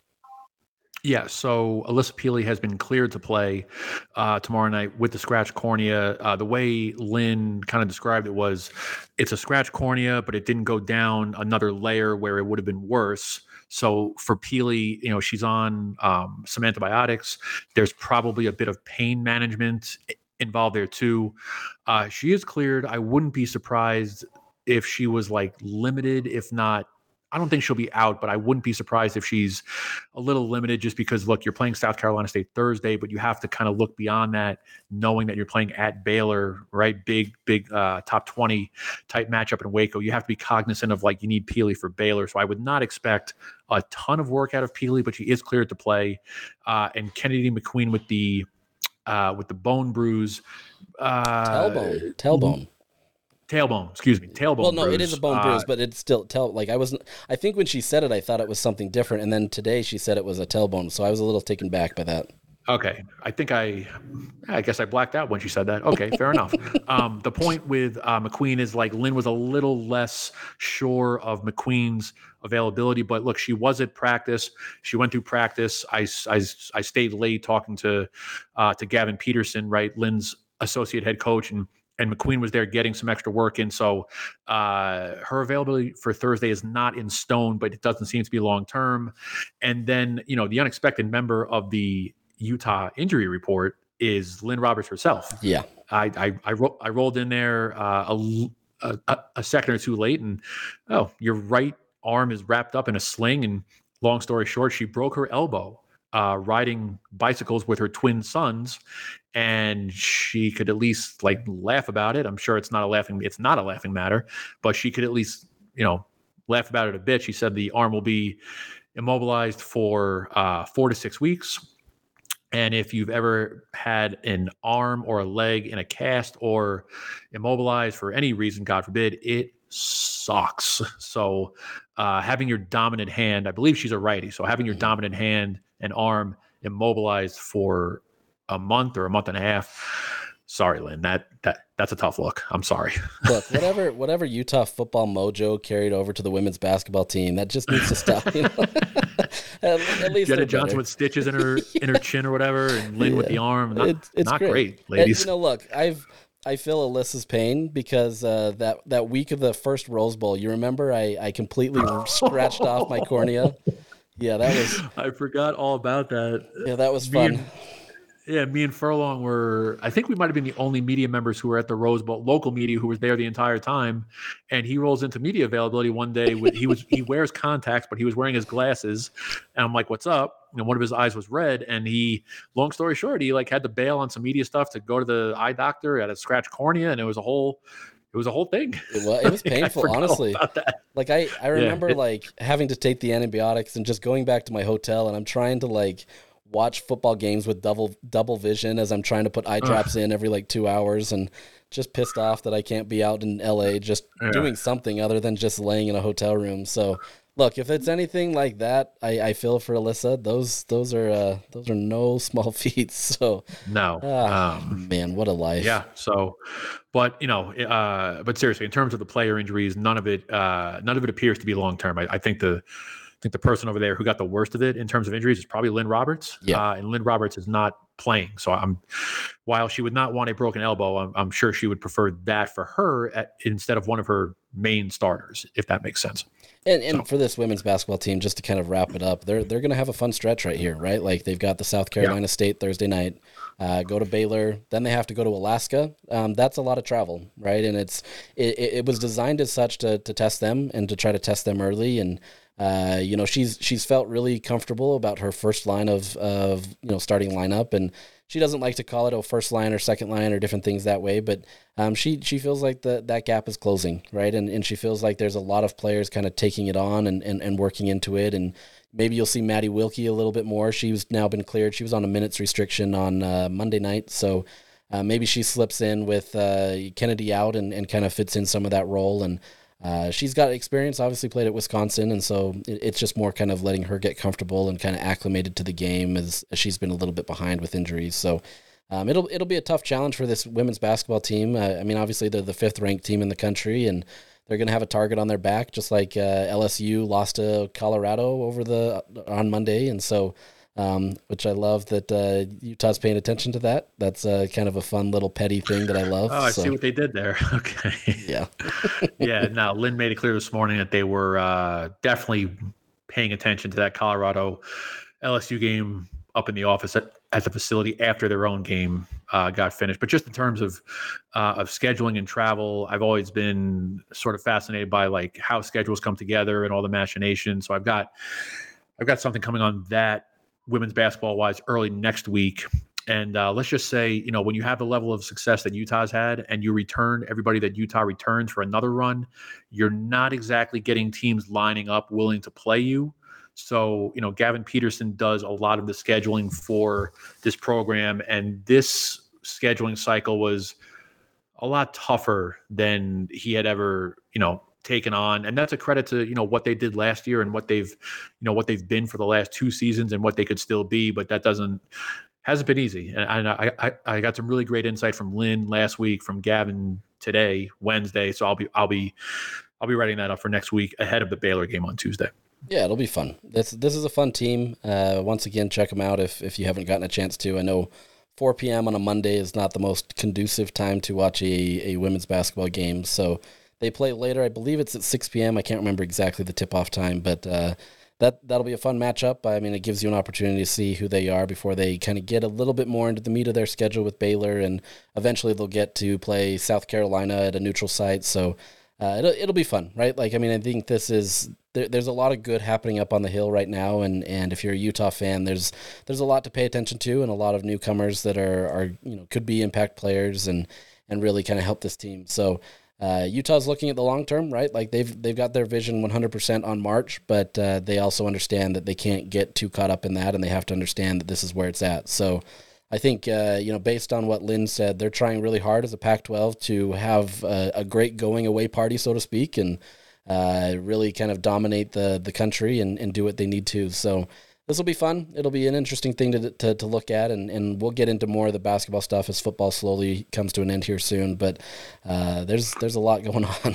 Yeah, so Alyssa Peely has been cleared to play uh, tomorrow night with the scratch cornea. Uh, the way Lynn kind of described it was it's a scratch cornea, but it didn't go down another layer where it would have been worse. So for Peely, you know, she's on um, some antibiotics. There's probably a bit of pain management involved there too. Uh, she is cleared. I wouldn't be surprised if she was like limited, if not, I don't think she'll be out, but I wouldn't be surprised if she's a little limited just because, look, you're playing South Carolina State Thursday, but you have to kind of look beyond that, knowing that you're playing at Baylor, right? Big, big uh, top twenty type matchup in Waco. You have to be cognizant of like you need Peely for Baylor. So I would not expect a ton of work out of Peely, but she is cleared to play. Uh, and Kennedy McQueen with the uh, with the bone bruise. Uh, tailbone. Tailbone. Tailbone, excuse me, tailbone. Well, no, bruise. it is a bone uh, bruise, but it's still tell. Like I wasn't. I think when she said it, I thought it was something different, and then today she said it was a tailbone, so I was a little taken back by that. Okay, I think I, I guess I blacked out when she said that. Okay, fair enough. Um, the point with uh, McQueen is like Lynn was a little less sure of McQueen's availability, but look, she was at practice. She went through practice. I, I, I stayed late talking to uh, to Gavin Peterson, right, Lynn's associate head coach, and. And McQueen was there getting some extra work in. So uh, her availability for Thursday is not in stone, but it doesn't seem to be long-term. And then, you know, the unexpected member of the Utah injury report is Lynn Roberts herself. Yeah. I I, I, ro- I rolled in there uh, a, a, a second or two late and, oh, your right arm is wrapped up in a sling. And long story short, she broke her elbow uh, riding bicycles with her twin sons. And she could at least like laugh about it. I'm sure it's not a laughing, it's not a laughing matter, but she could at least, you know, laugh about it a bit. She said the arm will be immobilized for uh, four to six weeks. And if you've ever had an arm or a leg in a cast or immobilized for any reason, God forbid, it sucks. So uh, having your dominant hand, I believe she's a righty. So having your dominant hand and arm immobilized for a month or a month and a half. Sorry, Lynn, that, that that's a tough look. I'm sorry. Look, whatever whatever Utah football mojo carried over to the women's basketball team, that just needs to stop. You know? at, at least Jenna Johnson better. With stitches in her yeah. in her chin or whatever, and Lynn yeah. with the arm. Not, it's, it's not great, great ladies. And, you know, look, I've I feel Alyssa's pain because uh, that that week of the first Rose Bowl, you remember I I completely scratched off my cornea. Yeah, that was. I forgot all about that. Yeah, that was fun. Me and, Yeah, me and Furlong were, I think we might have been the only media members who were at the Rose Bowl, local media who was there the entire time. And he rolls into media availability one day with, he was, he wears contacts, but he was wearing his glasses. And I'm like, what's up? And one of his eyes was red. And he, long story short, he like had to bail on some media stuff to go to the eye doctor, had a scratch cornea. And it was a whole, it was a whole thing. It was, it was painful, honestly. Like I, I remember yeah, it, like having to take the antibiotics and just going back to my hotel, and I'm trying to like watch football games with double double vision as I'm trying to put eye drops in every like two hours, and just pissed off that I can't be out in L A just yeah. doing something other than just laying in a hotel room. So look, if it's anything like that, I, I feel for Alyssa. Those those are uh, those are no small feats. So no, ah, um, man, what a life. Yeah. So, but you know, uh, but seriously, in terms of the player injuries, none of it, uh, none of it appears to be long term. I, I think the, I think the person over there who got the worst of it in terms of injuries is probably Lynn Roberts. Yeah. Uh, and Lynn Roberts is not playing. So I'm, while she would not want a broken elbow, I'm, I'm sure she would prefer that for her at, instead of one of her main starters, if that makes sense. And and so. for this women's basketball team, just to kind of wrap it up, they're they're going to have a fun stretch right here, right? Like they've got the South Carolina yeah. State Thursday night, uh, go to Baylor, then they have to go to Alaska. Um, that's a lot of travel, right? And it's it, it was designed as such to to test them and to try to test them early. And uh, you know, she's she's felt really comfortable about her first line of of you know starting lineup, and she doesn't like to call it a first line or second line or different things that way, but um, she she feels like the, that gap is closing, right? And and she feels like there's a lot of players kind of taking it on and, and, and working into it. And maybe you'll see Maddie Wilkie a little bit more. She's now been cleared. She was on a minutes restriction on uh, Monday night, so uh, maybe she slips in with uh, Kennedy out and, and kind of fits in some of that role. And uh, she's got experience, obviously played at Wisconsin, and so it, it's just more kind of letting her get comfortable and kind of acclimated to the game as, as she's been a little bit behind with injuries. So um, it'll it'll be a tough challenge for this women's basketball team. Uh, I mean, obviously they're the fifth ranked team in the country, and they're going to have a target on their back, just like uh, L S U lost to Colorado over the on Monday, and so. Um, which I love that uh, Utah's paying attention to that. That's uh, kind of a fun little petty thing that I love. Oh, I so. see what they did there. Okay. Yeah. yeah. Now, Lynn made it clear this morning that they were uh, definitely paying attention to that Colorado L S U game up in the office at, at the facility after their own game uh, got finished. But just in terms of uh, of scheduling and travel, I've always been sort of fascinated by like how schedules come together and all the machinations. So I've got I've got something coming on that. Women's basketball wise early next week. And uh, let's just say, you know, when you have the level of success that Utah's had and you return everybody that Utah returns for another run, you're not exactly getting teams lining up willing to play you. So, you know, Gavin Peterson does a lot of the scheduling for this program. And this scheduling cycle was a lot tougher than he had ever, you know, taken on, and that's a credit to you know what they did last year and what they've you know what they've been for the last two seasons and what they could still be. But that doesn't hasn't been easy. And, and I, I I got some really great insight from Lynn last week, from Gavin today, Wednesday. So I'll be I'll be I'll be writing that up for next week ahead of the Baylor game on Tuesday. Yeah, it'll be fun. This this is a fun team. Uh, once again, check them out if if you haven't gotten a chance to. I know four p.m. on a Monday is not the most conducive time to watch a, a women's basketball game, so. They play later. I believe it's at six p.m. I can't remember exactly the tip-off time, but uh, that, that'll be a fun matchup. I mean, it gives you an opportunity to see who they are before they kind of get a little bit more into the meat of their schedule with Baylor, and eventually they'll get to play South Carolina at a neutral site. So uh, it'll, it'll be fun, right? Like, I mean, I think this is there, – there's a lot of good happening up on the Hill right now, and, and if you're a Utah fan, there's there's a lot to pay attention to and a lot of newcomers that are, are you know, could be impact players and, and really kind of help this team. So – Uh, Utah's looking at the long term, right? Like they've they've got their vision one hundred percent on March, but uh, they also understand that they can't get too caught up in that, and they have to understand that this is where it's at. So I think, uh, you know, based on what Lynn said, they're trying really hard as a Pac twelve to have a, a great going away party, so to speak, and uh, really kind of dominate the the country and, and do what they need to. So this will be fun. It'll be an interesting thing to to, to look at, and, and we'll get into more of the basketball stuff as football slowly comes to an end here soon. But uh, there's there's a lot going on.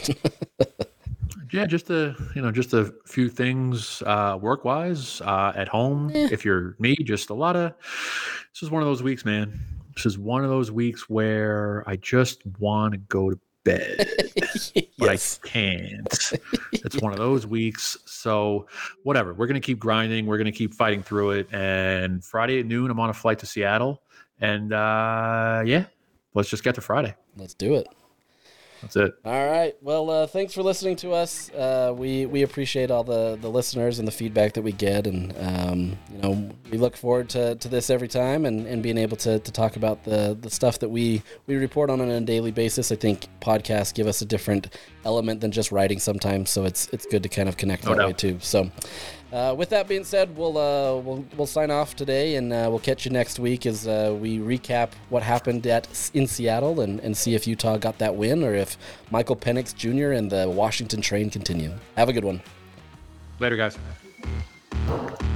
Yeah, just a you know just a few things uh, work wise uh, at home. Eh. If you're me, just a lot of. This is one of those weeks, man. This is one of those weeks where I just want to go to bed, but yes. I can't. It's one of those weeks. So whatever, we're going to keep grinding. We're going to keep fighting through it. And Friday at noon, I'm on a flight to Seattle. And uh, yeah, let's just get to Friday. Let's do it. That's it. All right. Well, uh, thanks for listening to us. Uh, we we appreciate all the, the listeners and the feedback that we get, and um, you know, we look forward to, to this every time, and, and being able to, to talk about the, the stuff that we, we report on on a daily basis. I think podcasts give us a different element than just writing sometimes, so it's it's good to kind of connect No that doubt. way too. So, uh, with that being said, we'll uh, we'll we'll sign off today, and uh, we'll catch you next week as uh, we recap what happened at in Seattle, and, and see if Utah got that win, or if Michael Penix Junior and the Washington train continue. Have a good one. Later, guys.